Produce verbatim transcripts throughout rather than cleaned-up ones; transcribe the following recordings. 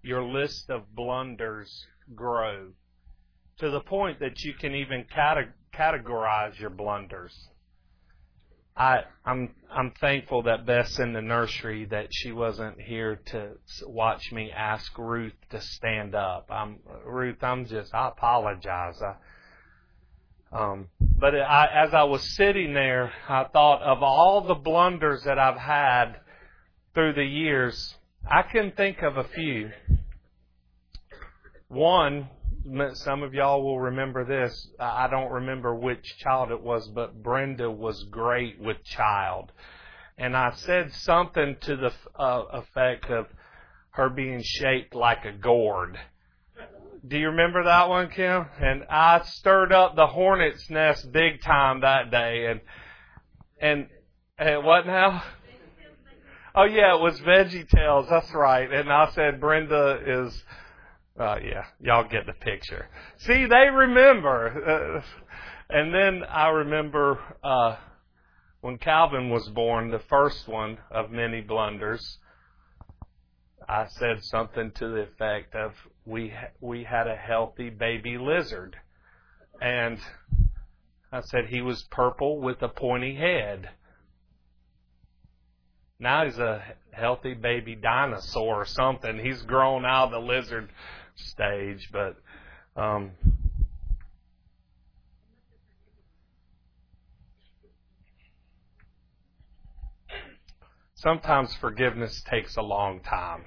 your list of blunders grow to the point that you can even cate- categorize your blunders. I, I'm I'm thankful that Beth's in the nursery, that she wasn't here to watch me ask Ruth to stand up. I'm Ruth. I'm just. I apologize. I, um, but I, as I was sitting there, I thought of all the blunders that I've had through the years. I can think of a few. One. Some of y'all will remember this. I don't remember which child it was, but Brenda was great with child. And I said something to the uh, effect of her being shaped like a gourd. Do you remember that one, Kim? And I stirred up the hornet's nest big time that day. And, and, and what now? Oh, yeah, it was Veggie Tales. That's right. And I said Brenda is... Uh, yeah, y'all get the picture. See, they remember. Uh, and then I remember uh, when Calvin was born, the first one of many blunders, I said something to the effect of, we we had a healthy baby lizard. And I said he was purple with a pointy head. Now he's a healthy baby dinosaur or something. He's grown out of the lizard stage, but um, sometimes forgiveness takes a long time.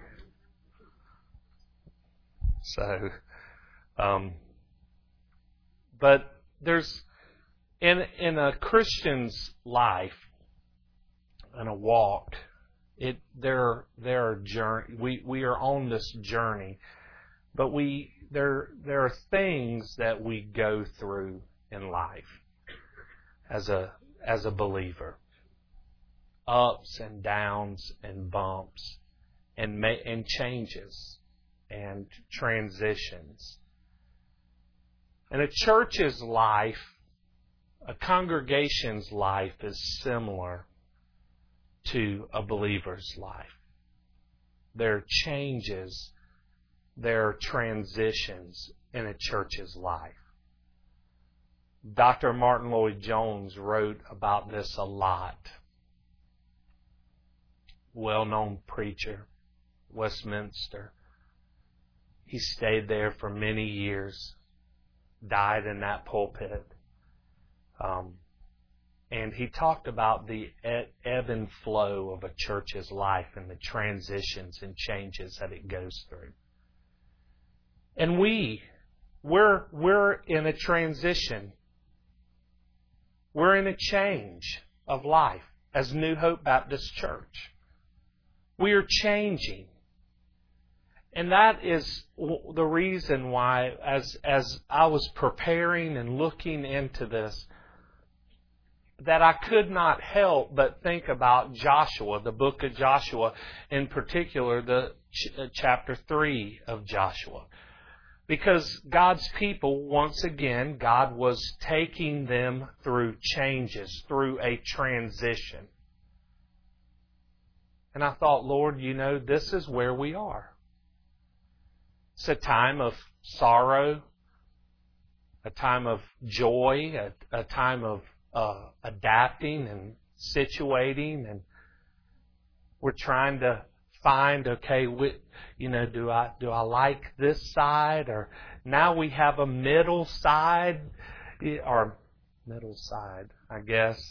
So, um, but there's in in a Christian's life, in a walk, it there there are journey. We we are on this journey. But we there there are things that we go through in life as a as a believer. Ups and downs and bumps and ma- and changes and transitions. And a church's life, a congregation's life is similar to a believer's life. There are changes. There are transitions in a church's life. Doctor Martin Lloyd-Jones wrote about this a lot. Well-known preacher, Westminster. He stayed there for many years, died in that pulpit. Um, and he talked about the ebb and flow of a church's life and the transitions and changes that it goes through. And we, we're, we're in a transition. We're in a change of life as New Hope Baptist Church. We are changing. And that is the reason why, as, as I was preparing and looking into this, that I could not help but think about Joshua, the book of Joshua, in particular the ch- chapter three of Joshua. Because God's people, once again, God was taking them through changes, through a transition. And I thought, Lord, you know, this is where we are. It's a time of sorrow, a time of joy, a, a time of uh, adapting and situating, and we're trying to find, okay, we, you know, do I do I like this side, or now we have a middle side, or middle side, I guess.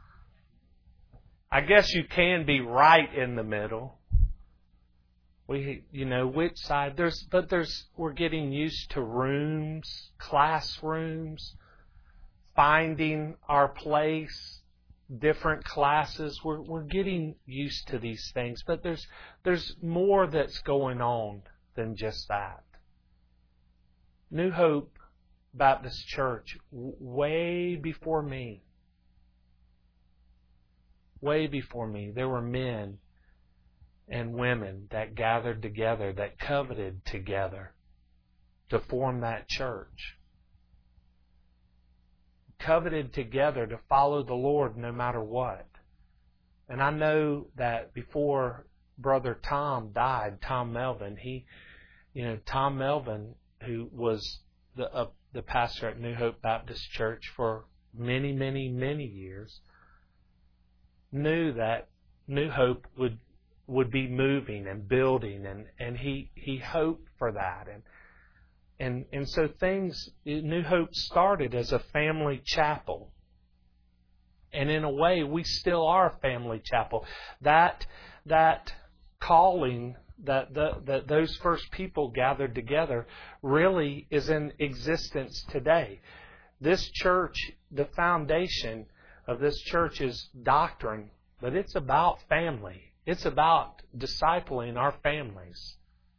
I guess you can be right in the middle. We, you know, which side? There's, but there's, we're getting used to rooms, classrooms, finding our place. Different classes, we're we're getting used to these things, but there's there's more that's going on than just that. New Hope Baptist Church, way before me, way before me, there were men and women that gathered together, that coveted together to form that church. Coveted together to follow the Lord no matter what. And I know that before brother Tom died, Tom Melvin, he, you know, Tom Melvin, who was the uh, the pastor at New Hope Baptist Church for many, many, many years, knew that New Hope would would be moving and building, and, and he, he hoped for that. And and and so things, New Hope started as a family chapel. And in a way, we still are a family chapel. That that calling that the, that those first people gathered together really is in existence today. This church, the foundation of this church is doctrine, but it's about family. It's about discipling our families.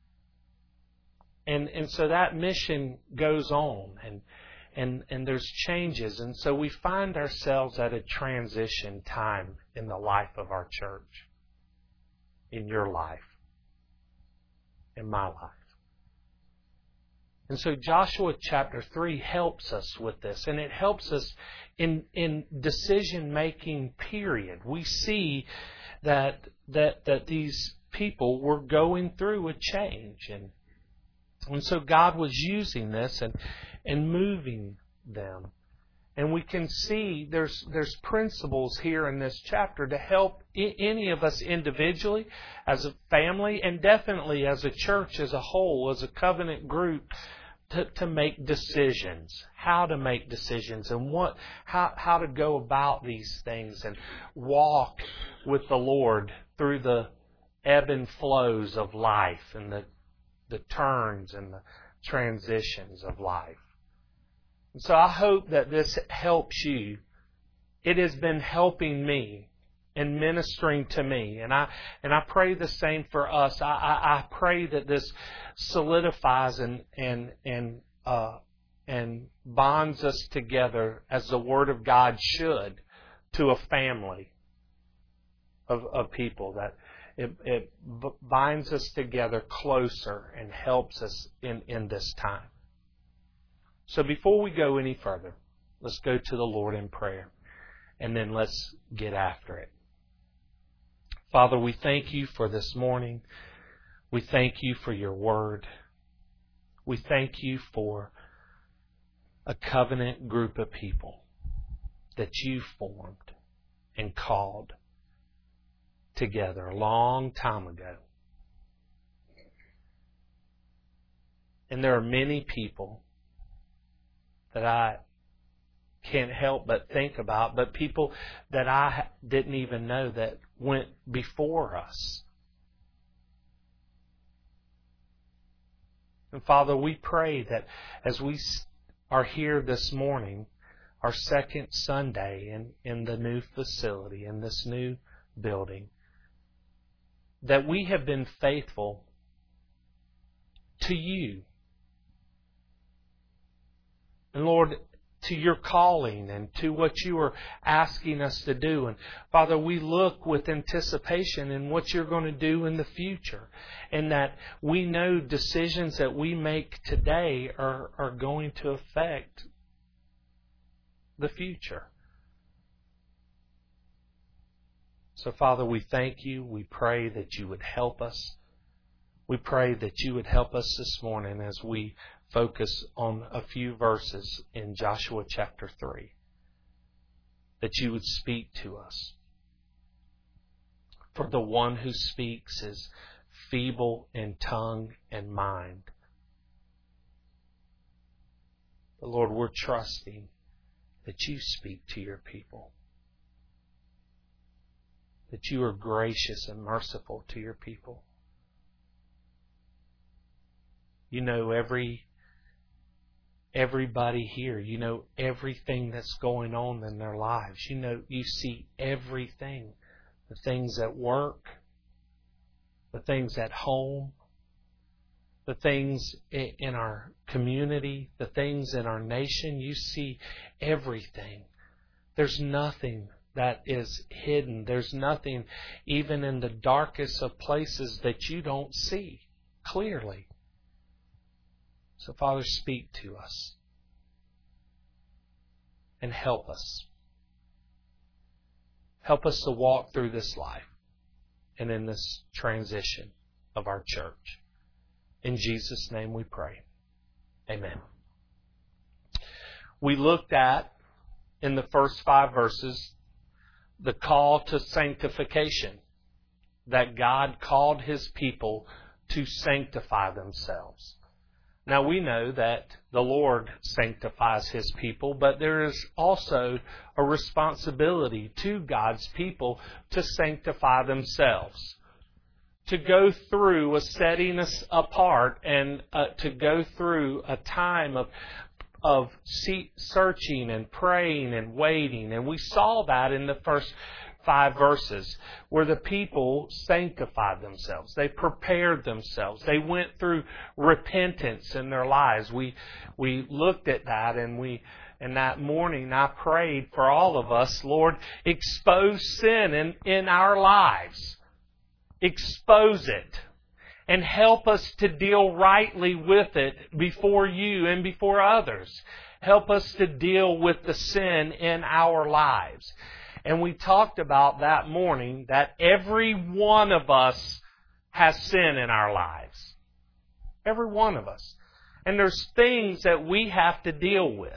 And and so that mission goes on, and and and there's changes. And so we find ourselves at a transition time in the life of our church, in your life, in my life. And so Joshua chapter three helps us with this, and it helps us in in decision-making period. We see that that that these people were going through a change, and and so God was using this and and moving them. And we can see there's there's principles here in this chapter to help I- any of us individually, as a family, and definitely as a church as a whole, as a covenant group, to, to make decisions, how to make decisions, and what how how to go about these things, and walk with the Lord through the ebb and flows of life, and the the turns and the transitions of life. And so I hope that this helps you. It has been helping me and ministering to me, and I and I pray the same for us. I, I, I pray that this solidifies and and and uh, and bonds us together as the Word of God should to a family of of people. That it, it binds us together closer and helps us in in this time. So before we go any further, let's go to the Lord in prayer, and then let's get after it. Father, we thank you for this morning. We thank you for your word. We thank you for a covenant group of people that you formed and called together a long time ago. And there are many people that I can't help but think about, but people that I didn't even know that went before us. And Father, we pray that as we are here this morning, our second Sunday in, in the new facility, in this new building, that we have been faithful to you. And Lord, to your calling and to what you are asking us to do. And Father, we look with anticipation in what you're going to do in the future. And that we know decisions that we make today are, are going to affect the future. So Father, we thank you. We pray that you would help us. We pray that you would help us this morning as we focus on a few verses in Joshua chapter three. That you would speak to us. For the one who speaks is feeble in tongue and mind. But Lord, we're trusting that you speak to your people. That you are gracious and merciful to your people. You know every everybody here. You know everything that's going on in their lives. You know, you see everything. The things at work, the things at home, the things in our community, the things in our nation. You see everything. There's nothing that is hidden. There's nothing even in the darkest of places that you don't see clearly. So, Father, speak to us and help us. Help us to walk through this life and in this transition of our church. In Jesus' name we pray. Amen. We looked at, in the first five verses, the call to sanctification, that God called His people to sanctify themselves. Now we know that the Lord sanctifies His people, but there is also a responsibility to God's people to sanctify themselves, to go through a setting us apart and uh, to go through a time of of searching and praying and waiting. And we saw that in the first five verses, where the people sanctified themselves. They prepared themselves. They went through repentance in their lives. We we looked at that, and we and that morning I prayed for all of us, Lord, expose sin in, in our lives. Expose it. And help us to deal rightly with it before You and before others. Help us to deal with the sin in our lives. And we talked about that morning that every one of us has sin in our lives. Every one of us. And there's things that we have to deal with.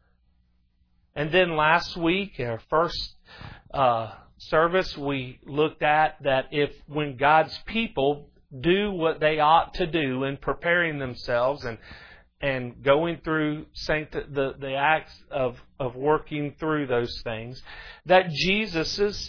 And then last week, in our first uh, service, we looked at that if when God's people do what they ought to do in preparing themselves and and going through sancti- the, the acts of, of working through those things, that Jesus is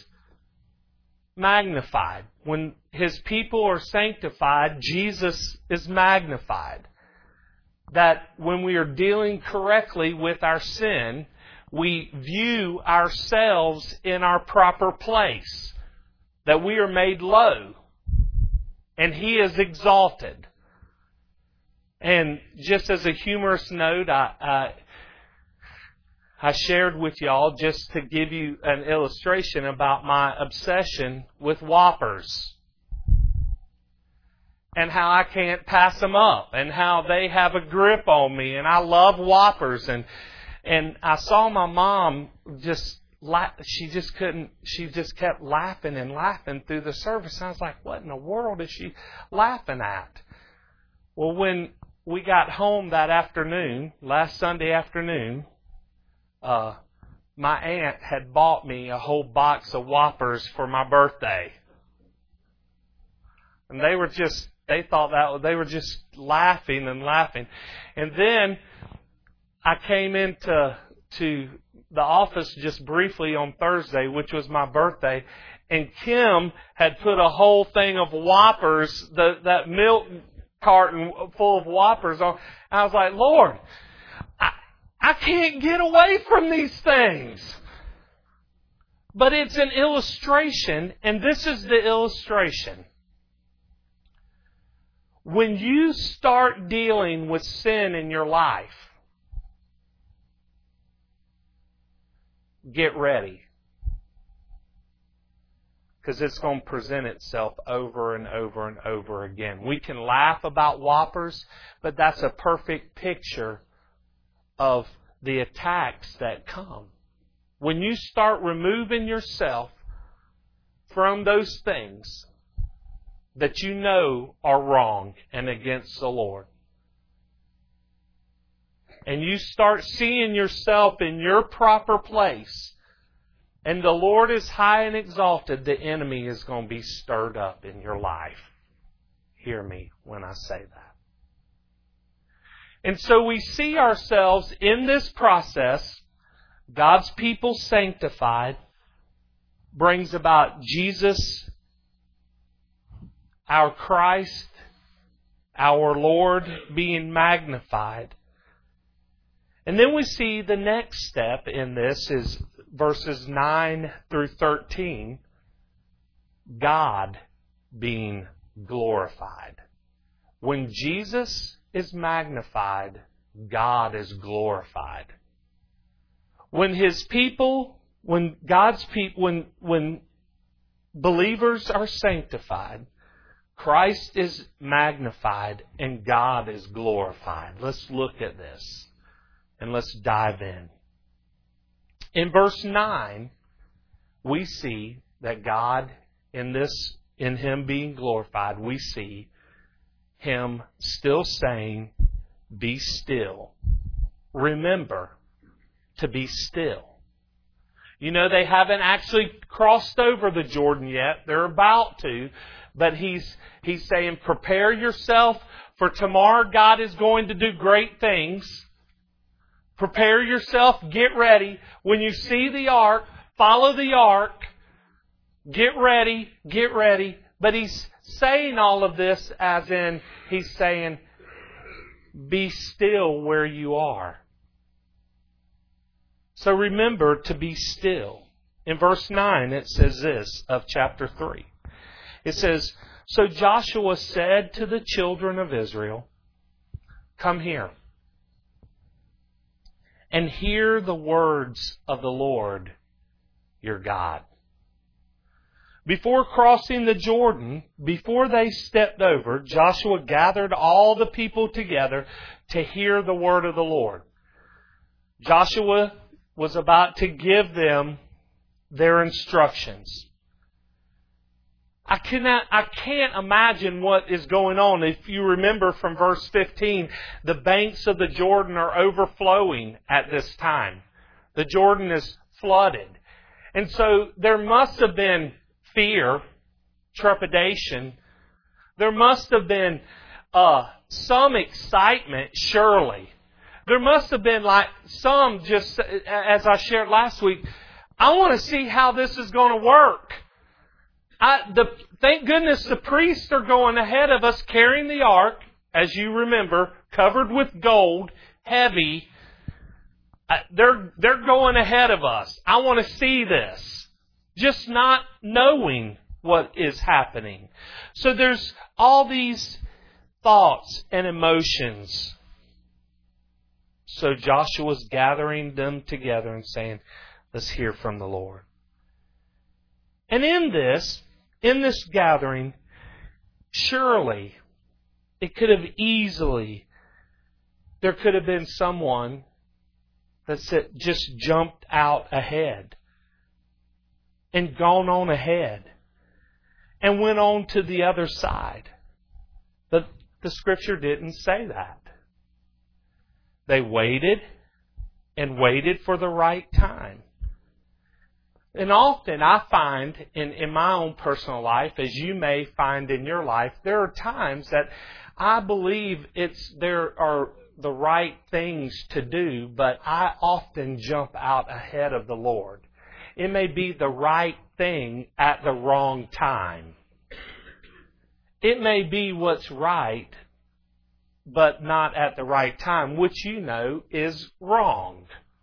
magnified. When His people are sanctified, Jesus is magnified. That when we are dealing correctly with our sin, we view ourselves in our proper place. That we are made low. And He is exalted. And just as a humorous note, I, I, I shared with y'all, just to give you an illustration about my obsession with Whoppers. And how I can't pass them up. And how they have a grip on me. And I love Whoppers. And, and I saw my mom just... She just couldn't, she just kept laughing and laughing through the service. And I was like, what in the world is she laughing at? Well, when we got home that afternoon, last Sunday afternoon, uh, my aunt had bought me a whole box of Whoppers for my birthday. And they were just, they thought that, they were just laughing and laughing. And then I came into, to, the office just briefly on Thursday, which was my birthday, and Kim had put a whole thing of Whoppers, the, that milk carton full of Whoppers on. I was like, Lord, I, I can't get away from these things. But it's an illustration, and this is the illustration. When you start dealing with sin in your life, get ready. Because it's going to present itself over and over and over again. We can laugh about Whoppers, but that's a perfect picture of the attacks that come. When you start removing yourself from those things that you know are wrong and against the Lord, and you start seeing yourself in your proper place, and the Lord is high and exalted, the enemy is going to be stirred up in your life. Hear me when I say that. And so we see ourselves in this process, God's people sanctified, brings about Jesus, our Christ, our Lord being magnified. And then we see the next step in this is verses nine through thirteen, God being glorified. When Jesus is magnified, God is glorified. When His people, when God's people, when, when believers are sanctified, Christ is magnified and God is glorified. Let's look at this. And let's dive in. In verse nine, we see that God, in this in Him being glorified, we see Him still saying, be still. Remember to be still. You know, they haven't actually crossed over the Jordan yet. They're about to. But He's, He's saying, prepare yourself, for tomorrow God is going to do great things. Prepare yourself, get ready. When you see the ark, follow the ark. Get ready, get ready. But He's saying all of this as in, He's saying, be still where you are. So remember to be still. In verse nine it says this of chapter three. It says, so Joshua said to the children of Israel, come here and hear the words of the Lord your God. Before crossing the Jordan, before they stepped over, Joshua gathered all the people together to hear the word of the Lord. Joshua was about to give them their instructions. I cannot, I can't imagine what is going on. If you remember from verse fifteen, the banks of the Jordan are overflowing at this time. The Jordan is flooded. And so there must have been fear, trepidation. There must have been uh, some excitement, surely. There must have been like some, just as I shared last week, I want to see how this is going to work. I, the, thank goodness the priests are going ahead of us carrying the ark, as you remember, covered with gold, heavy. Uh, they're, they're going ahead of us. I want to see this. Just not knowing what is happening. So there's all these thoughts and emotions. So Joshua's gathering them together and saying, let's hear from the Lord. And in this, in this gathering, surely it could have easily, there could have been someone that said, just jumped out ahead and gone on ahead and went on to the other side. But the Scripture didn't say that. They waited and waited for the right time. And often I find in, in my own personal life, as you may find in your life, there are times that I believe it's there are the right things to do, but I often jump out ahead of the Lord. It may be the right thing at the wrong time. It may be what's right, but not at the right time, which you know is wrong.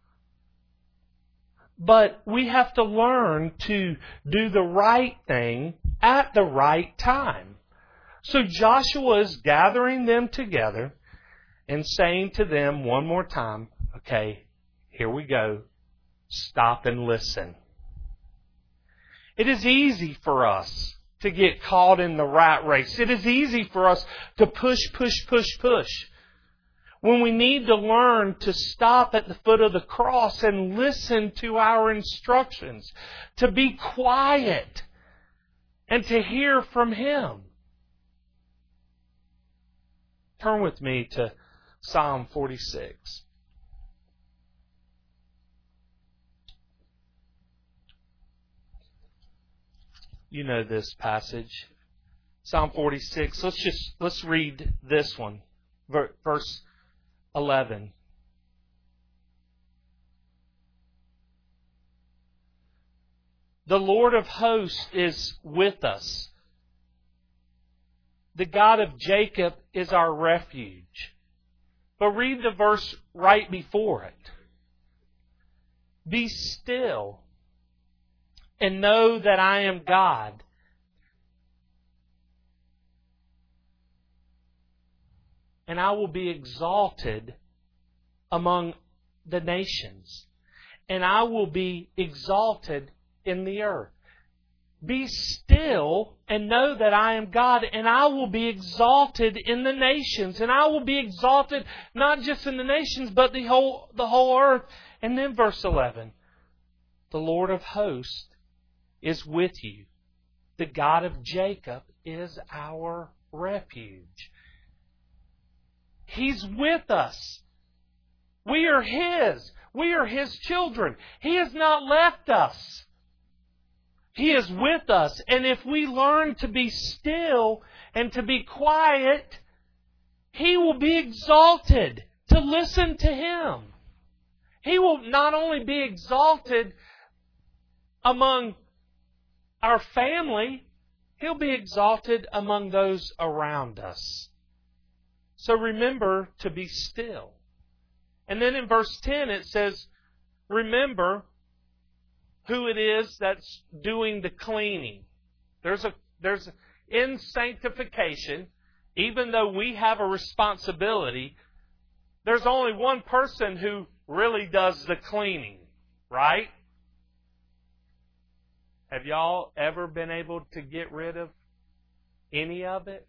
But we have to learn to do the right thing at the right time. So Joshua is gathering them together and saying to them one more time, okay, here we go. Stop and listen. It is easy for us to get caught in the rat race. It is easy for us to push, push, push, push. When we need to learn to stop at the foot of the cross and listen to our instructions, to be quiet and to hear from Him. Turn with me to Psalm forty-six. You know this passage. Psalm forty-six. Let's just, let's read this one. Verse eleven. The Lord of hosts is with us. The God of Jacob is our refuge. But read the verse right before it. Be still and know that I am God. And I will be exalted among the nations. And I will be exalted in the earth. Be still and know that I am God, and I will be exalted in the nations. And I will be exalted not just in the nations, but the whole, the whole earth. And then verse eleven. The Lord of hosts is with you. The God of Jacob is our refuge. He's with us. We are His. We are His children. He has not left us. He is with us. And if we learn to be still and to be quiet, He will be exalted to listen to Him. He will not only be exalted among our family, He'll be exalted among those around us. So remember to be still. And then in verse ten it says, remember who it is that's doing the cleaning. There's a, there's, in sanctification, even though we have a responsibility, there's only one person who really does the cleaning, right? Have y'all ever been able to get rid of any of it?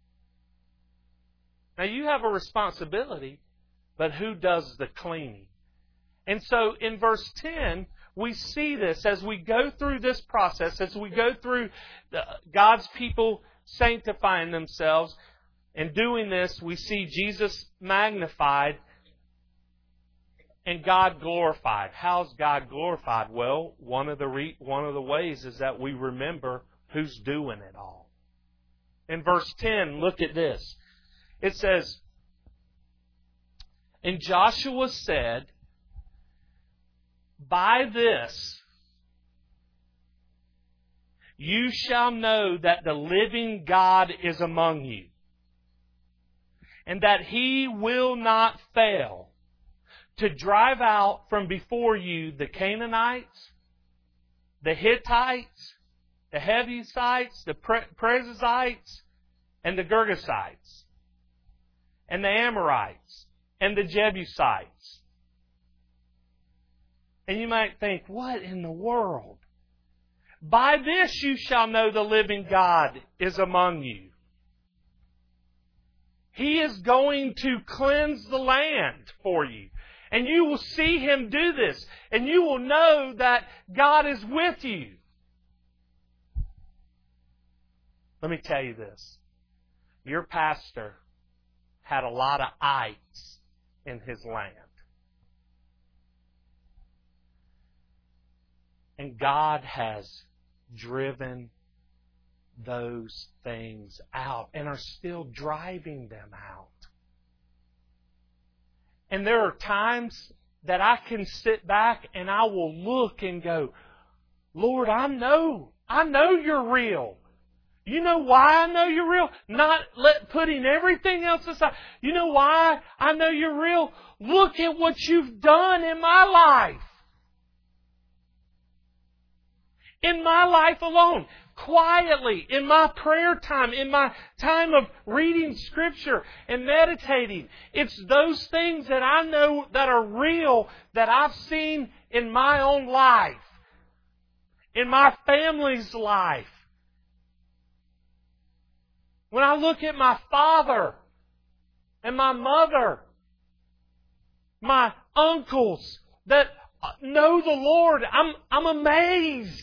Now you have a responsibility, but who does the cleaning? And so in verse ten, we see this as we go through this process, as we go through the, God's people sanctifying themselves and doing this, we see Jesus magnified and God glorified. How's God glorified? Well, one of the re, one of the ways is that we remember who's doing it all. In verse ten, look at this. It says, and Joshua said, by this you shall know that the living God is among you, and that He will not fail to drive out from before you the Canaanites, the Hittites, the Jebusites, the Perizzites, and the Girgashites, and the Amorites, and the Jebusites. And you might think, what in the world? By this you shall know the living God is among you. He is going to cleanse the land for you. And you will see Him do this. And you will know that God is with you. Let me tell you this. Your pastor had a lot of ites in his land. And God has driven those things out and are still driving them out. And there are times that I can sit back and I will look and go, Lord, I know, I know You're real. You know why I know You're real? Not let, putting everything else aside. You know why I know You're real? Look at what You've done in my life. In my life alone, quietly, in my prayer time, in my time of reading Scripture and meditating. It's those things that I know that are real that I've seen in my own life, in my family's life. When I look at my father and my mother, my uncles that know the Lord, I'm, I'm amazed.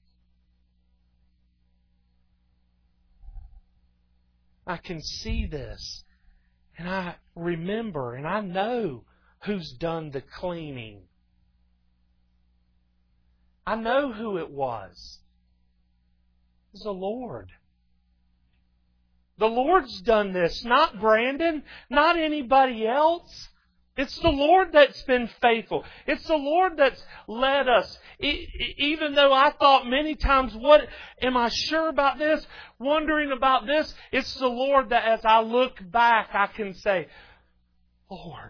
I can see this, and I remember, and I know who's done the cleaning. I know who it was. It was the Lord. The Lord's done this, not Brandon, not anybody else. It's the Lord that's been faithful. It's the Lord that's led us. Even though I thought many times, what am I sure about this? Wondering about this. It's the Lord that as I look back, I can say, Lord,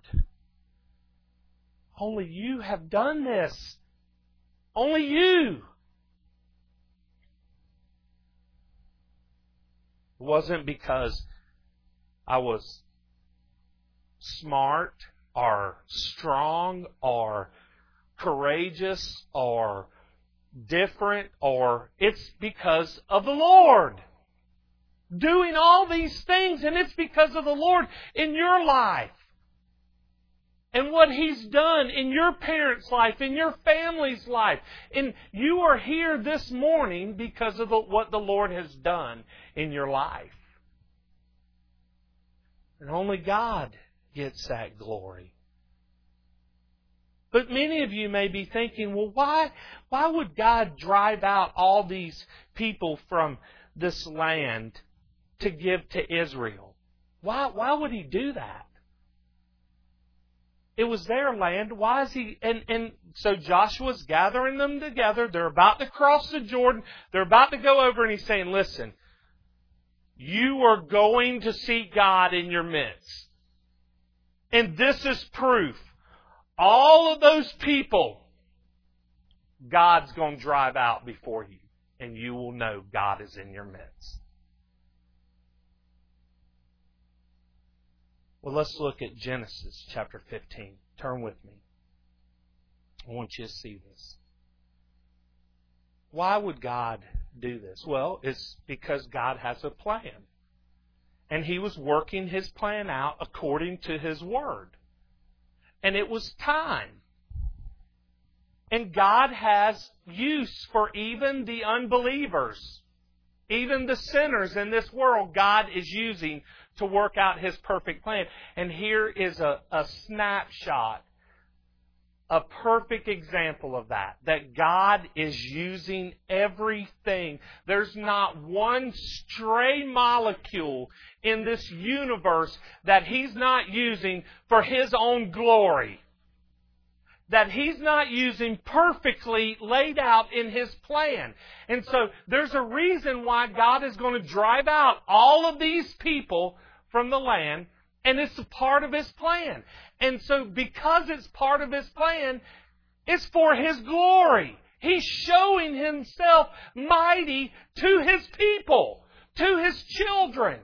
only You have done this. Only You. It wasn't because I was smart or strong or courageous or different, or it's because of the Lord doing all these things, and it's because of the Lord in your life. and what He's done in your parents' life, in your family's life. And you are here this morning because of the, what the Lord has done in your life. And only God gets that glory. But many of you may be thinking, well, why, why would God drive out all these people from this land to give to Israel? Why, why would He do that? It was their land. Why is He... And, and so Joshua's gathering them together. They're about to cross the Jordan. They're about to go over, and He's saying, listen, you are going to see God in your midst. And this is proof. All of those people, God's going to drive out before you. And you will know God is in your midst. Well, let's look at Genesis chapter fifteen. Turn with me. I want you to see this. Why would God do this? Well, it's because God has a plan. And He was working His plan out according to His Word. And it was time. And God has use for even the unbelievers, even the sinners in this world, God is using to work out His perfect plan. And here is a, a snapshot, a perfect example of that, that God is using everything. There's not one stray molecule in this universe that He's not using for His own glory. That He's not using perfectly laid out in His plan. And so there's a reason why God is going to drive out all of these people from the land, and it's a part of His plan. And so because it's part of His plan, it's for His glory. He's showing Himself mighty to His people, to His children.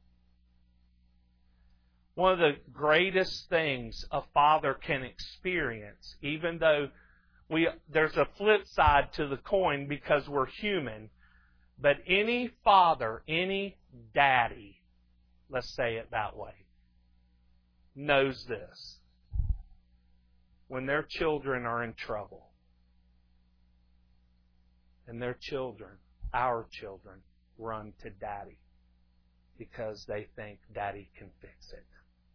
One of the greatest things a father can experience, even though we there's a flip side to the coin because we're human, but any father, any daddy, let's say it that way, knows this. When their children are in trouble, and their children, our children, run to Daddy because they think Daddy can fix it.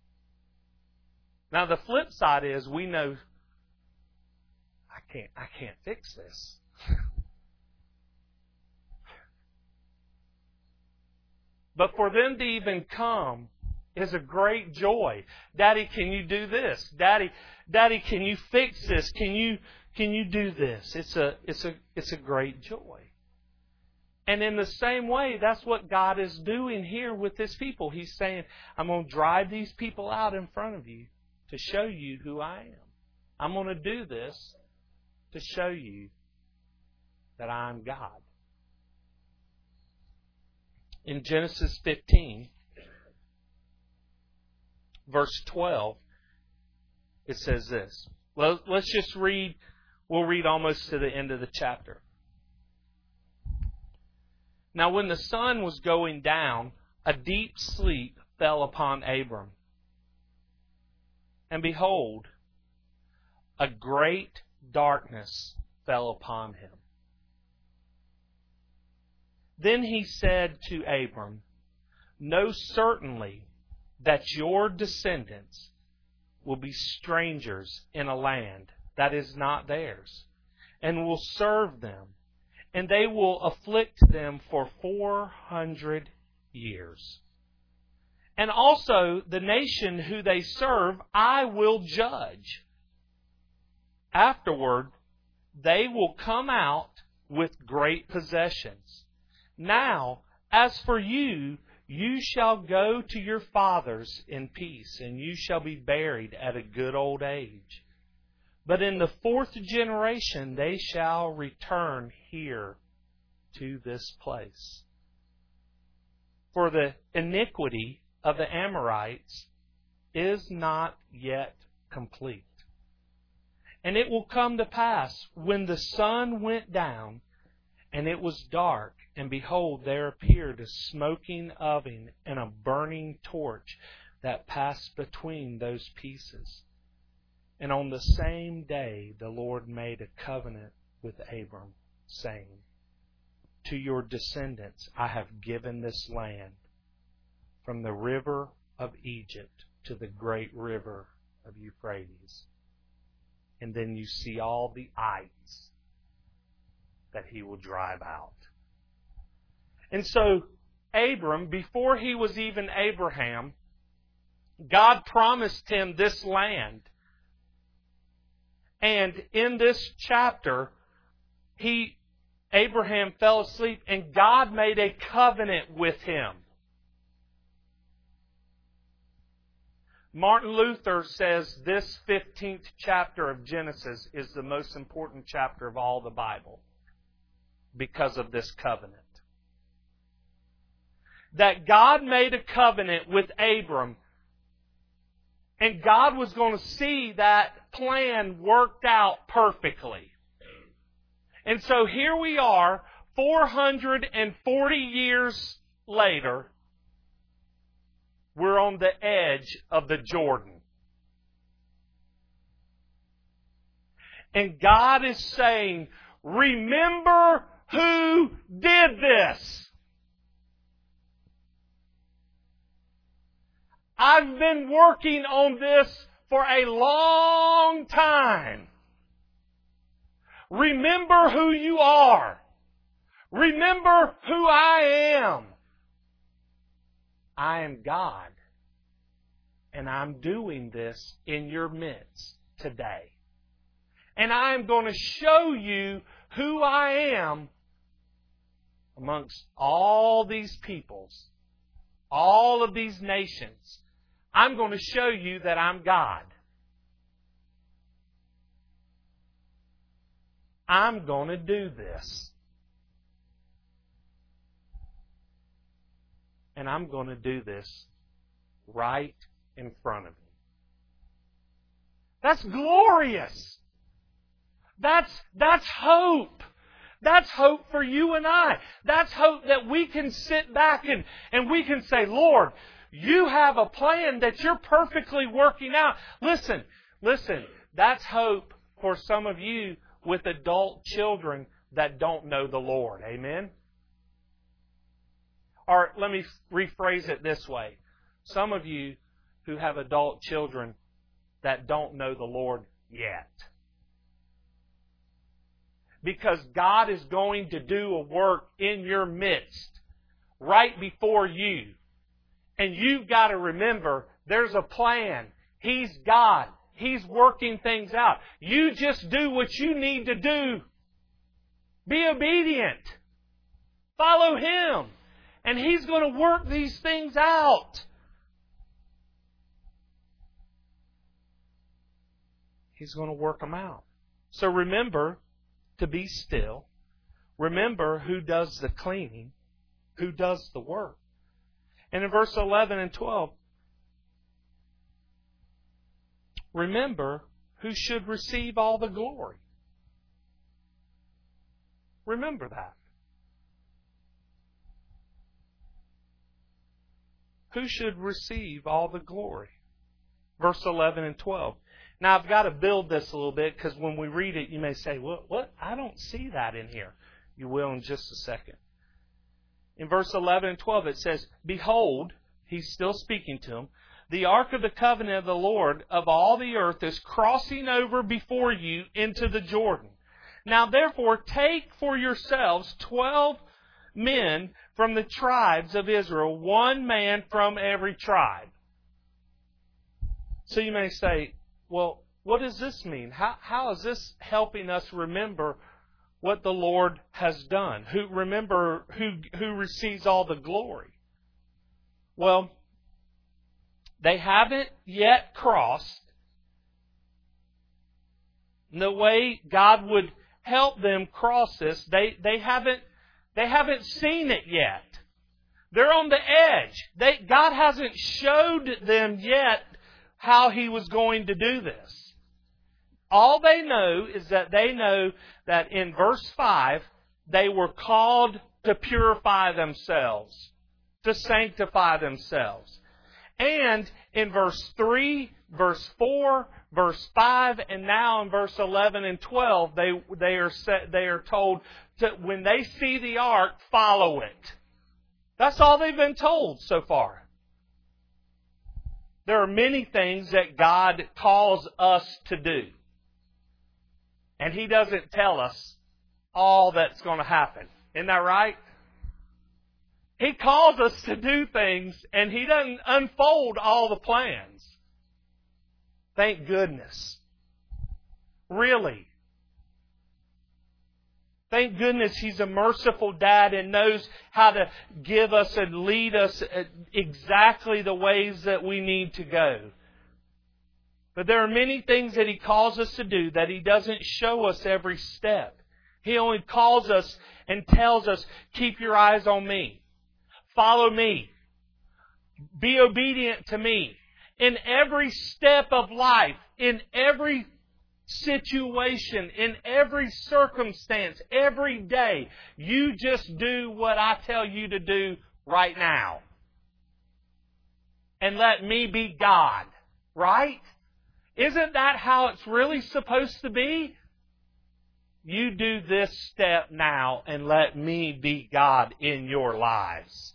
Now the flip side is we know I can't I can't fix this. But for them to even come is a great joy. Daddy, can you do this? Daddy, Daddy, can you fix this? Can you can you do this? It's a it's a it's a great joy. And in the same way, that's what God is doing here with His people. He's saying, I'm going to drive these people out in front of you to show you who I am. I'm going to do this to show you that I'm God. In Genesis fifteen, verse twelve, it says this. Well, let's just read, we'll read almost to the end of the chapter. Now when the sun was going down, a deep sleep fell upon Abram. And behold, a great darkness fell upon him. Then he said to Abram, know certainly that your descendants will be strangers in a land that is not theirs, and will serve them, and they will afflict them for four hundred years. And also the nation who they serve I will judge. Afterward, they will come out with great possessions. Now, as for you, you shall go to your fathers in peace, and you shall be buried at a good old age. But in the fourth generation they shall return here to this place. For the iniquity of the Amorites is not yet complete. And it will come to pass, when the sun went down, and it was dark, and behold, there appeared a smoking oven and a burning torch that passed between those pieces. And on the same day, the Lord made a covenant with Abram, saying, to your descendants I have given this land, from the river of Egypt to the great river of Euphrates. And then you see all the ites that He will drive out. And so, Abram, before he was even Abraham, God promised him this land. And in this chapter, he, Abraham fell asleep and God made a covenant with him. Martin Luther says this fifteenth chapter of Genesis is the most important chapter of all the Bible because of this covenant. That God made a covenant with Abram, and God was going to see that plan worked out perfectly. And so here we are, four hundred forty years later, we're on the edge of the Jordan. And God is saying, remember who did this. I've been working on this for a long time. Remember who you are. Remember who I am. I am God. And I'm doing this in your midst today. And I am going to show you who I am amongst all these peoples, all of these nations. I'm going to show you that I'm God. I'm going to do this. And I'm going to do this right in front of you. That's glorious. That's, that's hope. That's hope for you and I. That's hope that we can sit back and, and we can say, Lord, you have a plan that you're perfectly working out. Listen, listen, that's hope for some of you with adult children that don't know the Lord. Amen? Or let me rephrase it this way. Some of you who have adult children that don't know the Lord yet. Because God is going to do a work in your midst right before you. And you've got to remember, there's a plan. He's God. He's working things out. You just do what you need to do. Be obedient. Follow Him. And He's going to work these things out. He's going to work them out. So remember to be still. Remember who does the cleaning, who does the work. And in verse eleven and twelve, remember who should receive all the glory. Remember that. Who should receive all the glory? Verse eleven and twelve. Now I've got to build this a little bit because when we read it, you may say, what? What? I don't see that in here. You will in just a second. In verse eleven and twelve, it says, behold, He's still speaking to them, the ark of the covenant of the Lord of all the earth is crossing over before you into the Jordan. Now therefore take for yourselves twelve men from the tribes of Israel, one man from every tribe. So you may say, well, what does this mean? How, how is this helping us remember what the Lord has done? Who remember who who receives all the glory? Well, they haven't yet crossed. The way God would help them cross this, they, they haven't they haven't seen it yet. They're on the edge. They God hasn't showed them yet how He was going to do this. All they know is that they know that in verse five, they were called to purify themselves, to sanctify themselves. And in verse three verse four, verse five, and now in verse eleven and twelve, they they are set, they are told to, when they see the ark, follow it. That's all they've been told so far. There are many things that God calls us to do. And He doesn't tell us all that's going to happen. Isn't that right? He calls us to do things and He doesn't unfold all the plans. Thank goodness. Really. Thank goodness He's a merciful dad and knows how to give us and lead us exactly the ways that we need to go. But there are many things that He calls us to do that He doesn't show us every step. He only calls us and tells us, keep your eyes on me. Follow me. Be obedient to me. In every step of life, in every situation, in every circumstance, every day, you just do what I tell you to do right now. And let me be God. Right? Isn't that how it's really supposed to be? You do this step now and let me be God in your lives.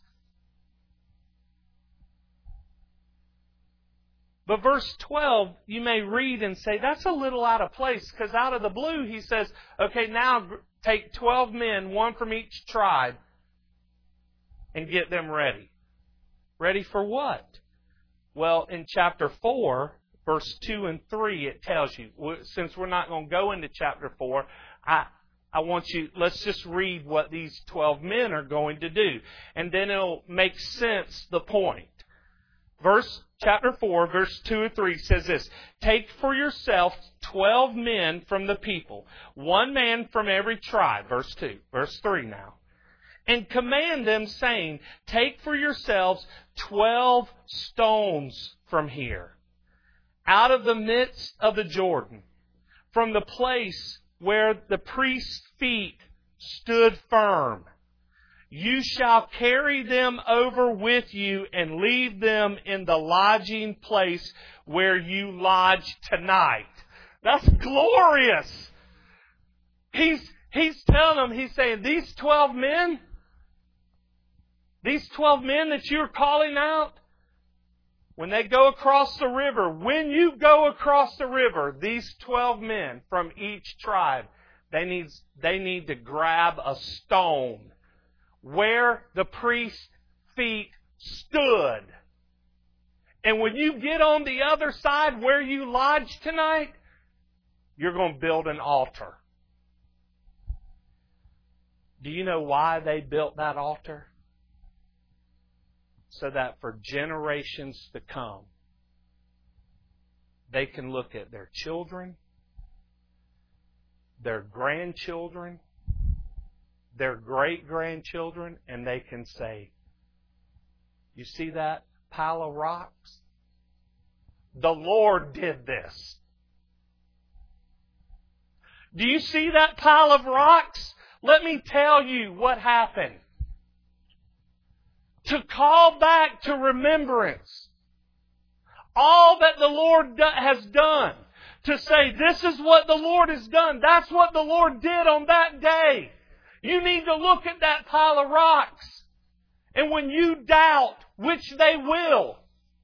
But verse twelve, you may read and say, that's a little out of place, because out of the blue He says, okay, now take twelve men, one from each tribe, and get them ready. Ready for what? Well, in chapter four, verse two and three, it tells you. Since we're not going to go into chapter four, I, I want you, let's just read what these twelve men are going to do. And then it'll make sense, the point. Verse Chapter four, verse two and three says this, take for yourself twelve men from the people, one man from every tribe, verse two, verse three now, and command them, saying, take for yourselves twelve stones from here, out of the midst of the Jordan, from the place where the priest's feet stood firm. You shall carry them over with you and leave them in the lodging place where you lodge tonight. That's glorious. He's, he's telling them, he's saying, these twelve men, these twelve men that you're calling out, when they go across the river, when you go across the river, these twelve men from each tribe, they need, they need to grab a stone where the priest's feet stood. And when you get on the other side where you lodge tonight, you're going to build an altar. Do you know why they built that altar? So that for generations to come, they can look at their children, their grandchildren, their great-grandchildren, and they can say, you see that pile of rocks? The Lord did this. Do you see that pile of rocks? Let me tell you what happened. To call back to remembrance all that the Lord has done. To say, this is what the Lord has done. That's what the Lord did on that day. You need to look at that pile of rocks. And when you doubt, which they will,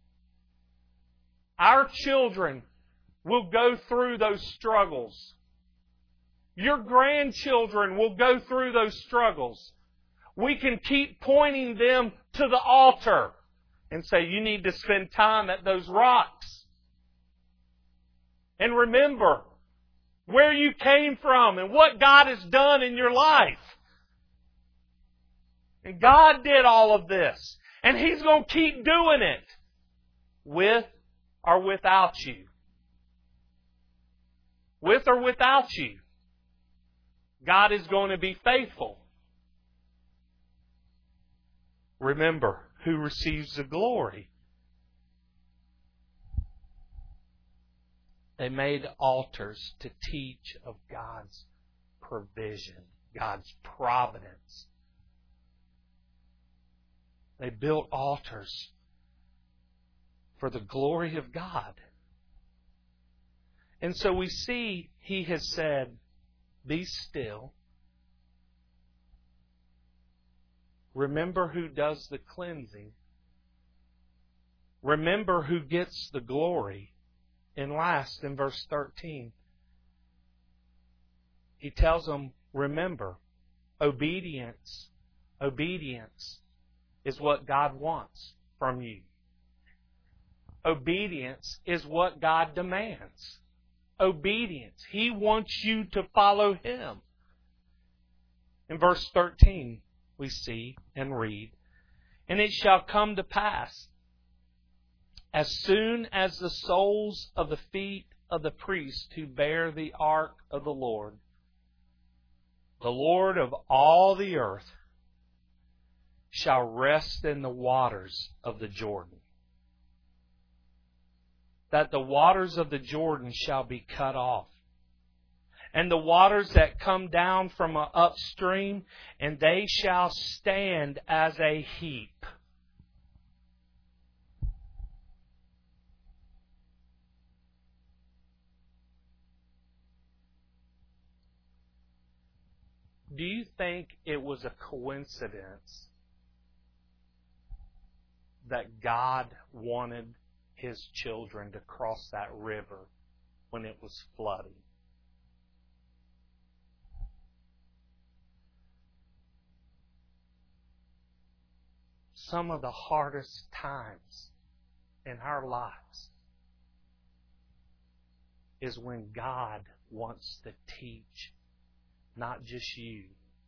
our children will go through those struggles. Your grandchildren will go through those struggles. We can keep pointing them to the altar and say, you need to spend time at those rocks. And remember where you came from and what God has done in your life. And God did all of this. And He's going to keep doing it with or without you. With or without you. God is going to be faithful. Remember who receives the glory. They made altars to teach of God's provision, God's providence. They built altars for the glory of God. And so we see He has said, be still. Remember who does the cleansing. Remember who gets the glory. And last, in verse thirteen, He tells them, remember, obedience, obedience is what God wants from you. Obedience is what God demands. Obedience. He wants you to follow Him. In verse thirteen, we see and read, and it shall come to pass, as soon as the soles of the feet of the priests who bear the ark of the Lord, the Lord of all the earth, shall rest in the waters of the Jordan, that the waters of the Jordan shall be cut off, and the waters that come down from upstream, and they shall stand as a heap. Do you think it was a coincidence that God wanted His children to cross that river when it was flooding? Some of the hardest times in our lives is when God wants to teach not just you,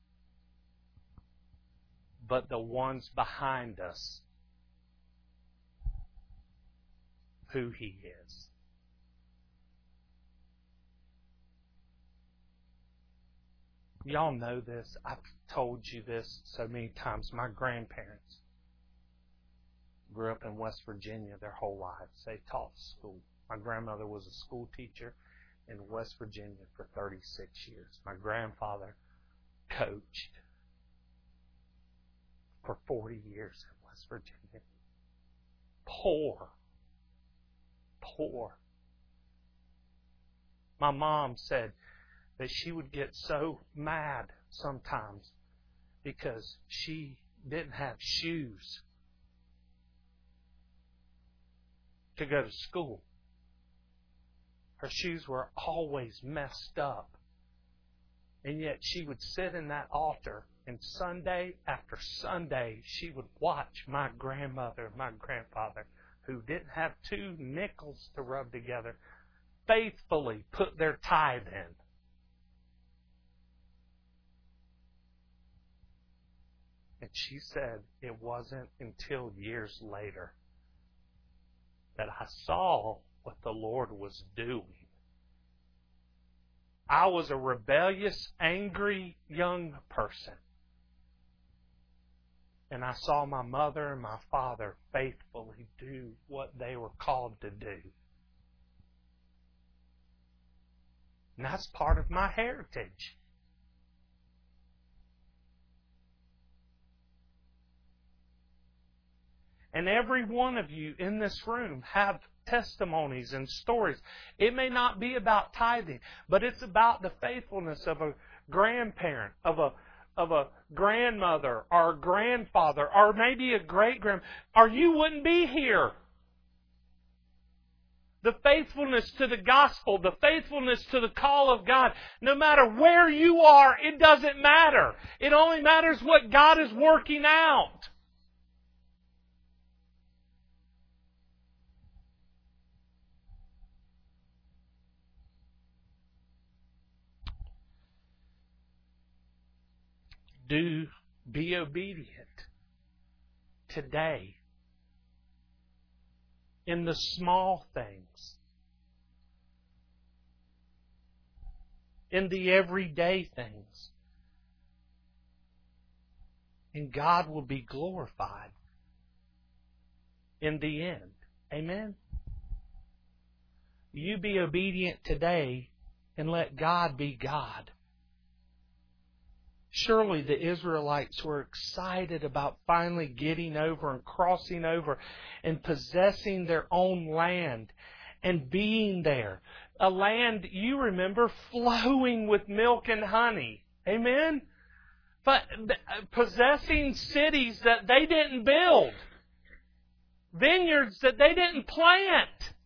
but the ones behind us who He is. Y'all know this. I've told you this so many times. My grandparents grew up in West Virginia their whole lives. They taught school. My grandmother was a school teacher in West Virginia for thirty-six years. My grandfather coached for forty years in West Virginia. Poor. Poor. My mom said that she would get so mad sometimes because she didn't have shoes to go to school. Her shoes were always messed up. And yet she would sit in that altar, and Sunday after Sunday she would watch my grandmother and my grandfather, who didn't have two nickels to rub together, faithfully put their tithe in. And she said it wasn't until years later that I saw what the Lord was doing. I was a rebellious, angry young person. And I saw my mother and my father faithfully do what they were called to do. And that's part of my heritage. And every one of you in this room have testimonies and stories. It may not be about tithing, but it's about the faithfulness of a grandparent, of a of a grandmother or a grandfather, or maybe a great-grand, or you wouldn't be here. The faithfulness to the gospel, the faithfulness to the call of God, no matter where you are, it doesn't matter. It only matters what God is working out. Do be obedient today in the small things, in the everyday things, and God will be glorified in the end. Amen? You be obedient today and let God be God. Surely the Israelites were excited about finally getting over and crossing over and possessing their own land and being there. A land, you remember, flowing with milk and honey. Amen? But possessing cities that they didn't build. Vineyards that they didn't plant.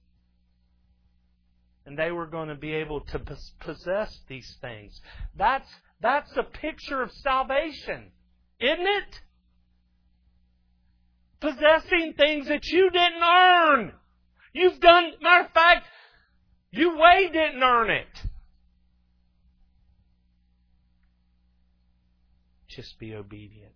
And they were going to be able to possess these things. That's, that's a picture of salvation, isn't it? Possessing things that you didn't earn. You've done, matter of fact, you way didn't earn it. Just be obedient.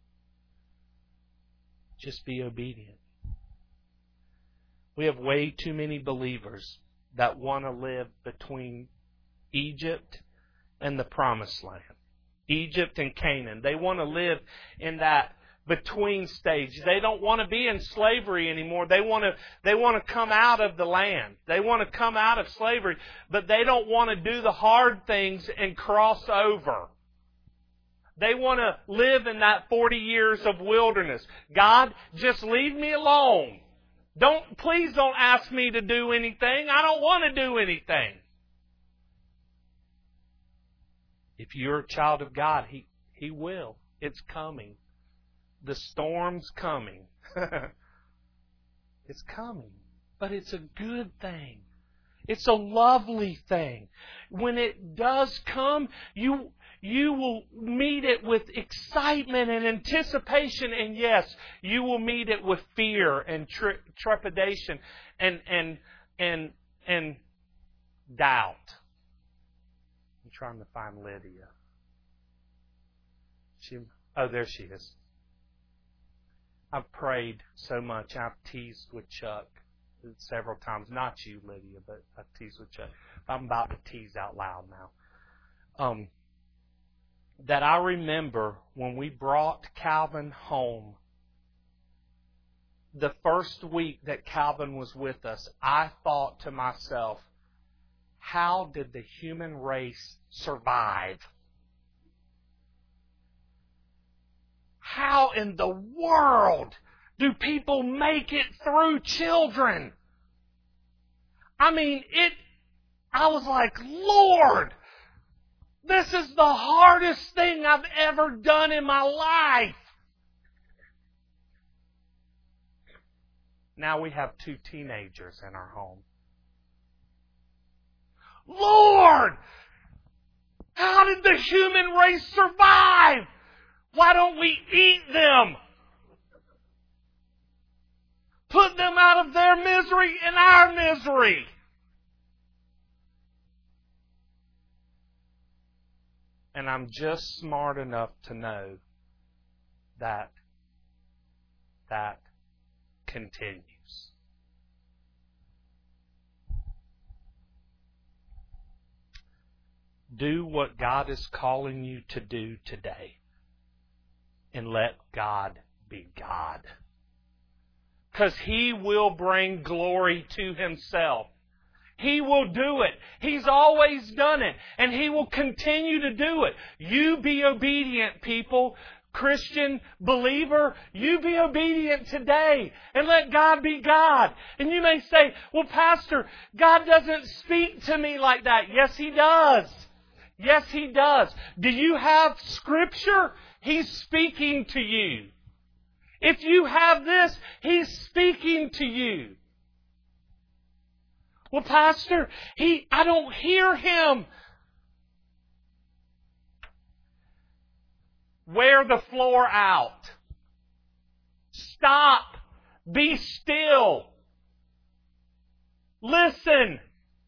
Just be obedient. We have way too many believers that want to live between Egypt and the Promised Land. Egypt and Canaan. They want to live in that between stage. They don't want to be in slavery anymore. They want to they want to come out of the land. They want to come out of slavery, but they don't want to do the hard things and cross over. They want to live in that forty years of wilderness. God, just leave me alone. Don't please don't ask me to do anything. I don't want to do anything. If you're a child of God, He He will. It's coming. The storm's coming. It's coming. But it's a good thing. It's a lovely thing. When it does come, you, you will meet it with excitement and anticipation. And yes, you will meet it with fear and tre- trepidation and, and, and, and doubt. I'm trying to find Lydia. She, oh, there she is. I've prayed so much. I've teased with Chuck several times. Not you, Lydia, but I've teased with Chuck. I'm about to tease out loud now. Um, that I remember when we brought Calvin home, the first week that Calvin was with us, I thought to myself, how did the human race survive? How in the world do people make it through children? I mean, it, I was like, Lord, this is the hardest thing I've ever done in my life. Now we have two teenagers in our home. Lord, how did the human race survive? Why don't we eat them? Put them out of their misery and our misery. And I'm just smart enough to know that that continues. Do what God is calling you to do today. And let God be God. Because He will bring glory to Himself. He will do it. He's always done it. And He will continue to do it. You be obedient, people. Christian believer, you be obedient today. And let God be God. And you may say, well, Pastor, God doesn't speak to me like that. Yes, He does. Yes, He does. Do you have Scripture? He's speaking to you. If you have this, He's speaking to you. Well, Pastor, he, I don't hear Him. Wear the floor out. Stop. Be still. Listen.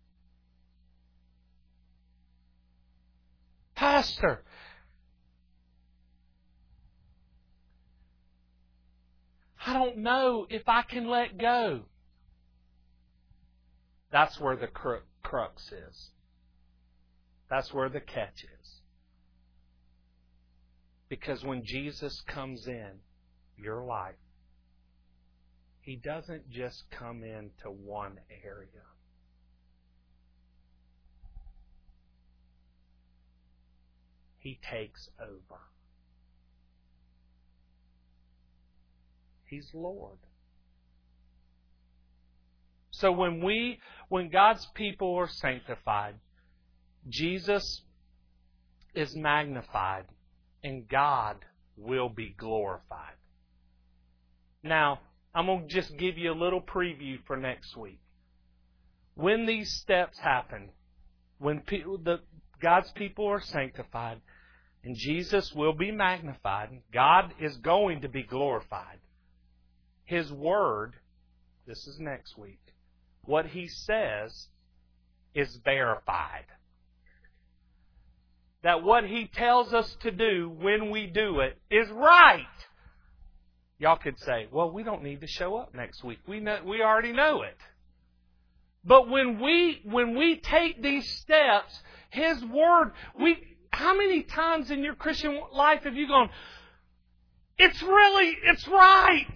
Pastor, I don't know if I can let go. That's where the crux is. That's where the catch is. Because when Jesus comes in your life, He doesn't just come into one area. He takes over. He's Lord. So when we, when God's people are sanctified, Jesus is magnified and God will be glorified. Now, I'm going to just give you a little preview for next week. When these steps happen, when people, the, God's people are sanctified and Jesus will be magnified, God is going to be glorified. His Word, this is next week, what He says is verified. That what He tells us to do when we do it is right. Y'all could say, well, we don't need to show up next week. We know, we already know it. But when we when we take these steps, His Word, we how many times in your Christian life have you gone, it's really, it's right.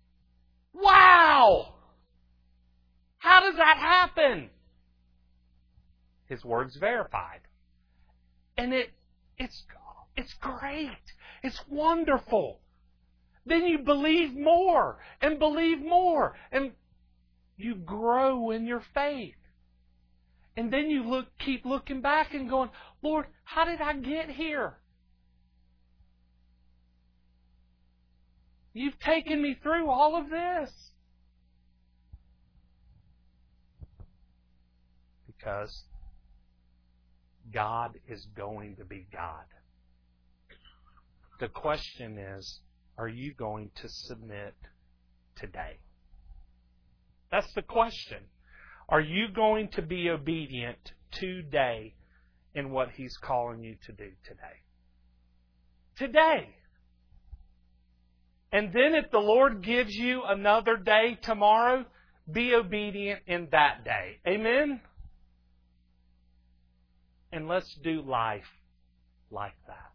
Wow. How does that happen? His Word's verified. And it it's it's great. It's wonderful. Then you believe more and believe more and you grow in your faith. And then you look keep looking back and going, Lord, how did I get here? You've taken me through all of this. Because God is going to be God. The question is, are you going to submit today? That's the question. Are you going to be obedient today in what He's calling you to do today? Today. And then if the Lord gives you another day tomorrow, be obedient in that day. Amen? And let's do life like that.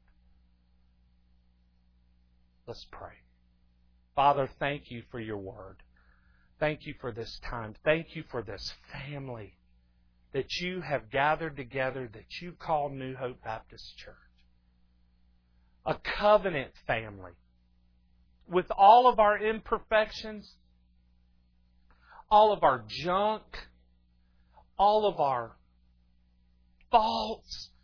Let's pray. Father, thank You for Your Word. Thank You for this time. Thank You for this family that You have gathered together, that You call New Hope Baptist Church. A covenant family with all of our imperfections, all of our junk, all of our faults.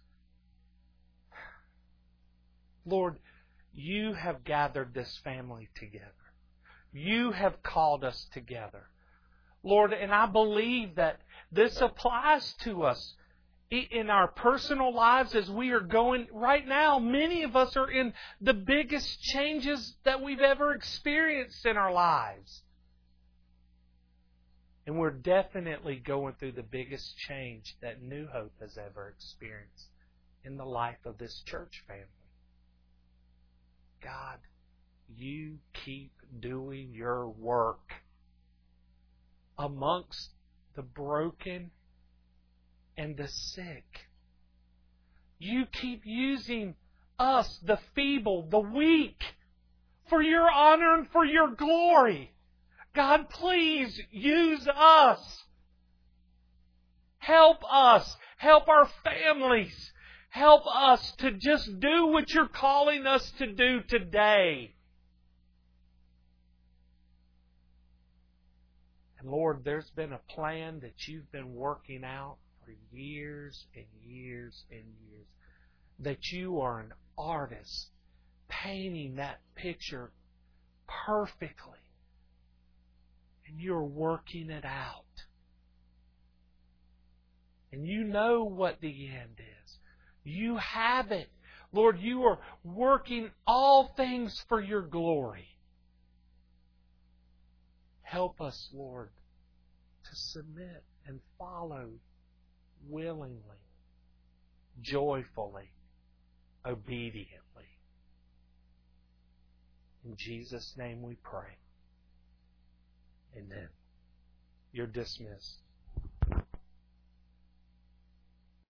Lord, You have gathered this family together. You have called us together. Lord, and I believe that this applies to us in our personal lives as we are going. Right now, many of us are in the biggest changes that we've ever experienced in our lives. And we're definitely going through the biggest change that New Hope has ever experienced in the life of this church family. God, You keep doing Your work amongst the broken and the sick. You keep using us, the feeble, the weak, for Your honor and for Your glory. God, please use us. Help us. Help our families. Help us to just do what You're calling us to do today. And Lord, there's been a plan that You've been working out for years and years and years. That You are an artist painting that picture perfectly. And You're working it out. And You know what the end is. You have it. Lord, You are working all things for Your glory. Help us, Lord, to submit and follow willingly, joyfully, obediently. In Jesus' name we pray. Amen. You're dismissed.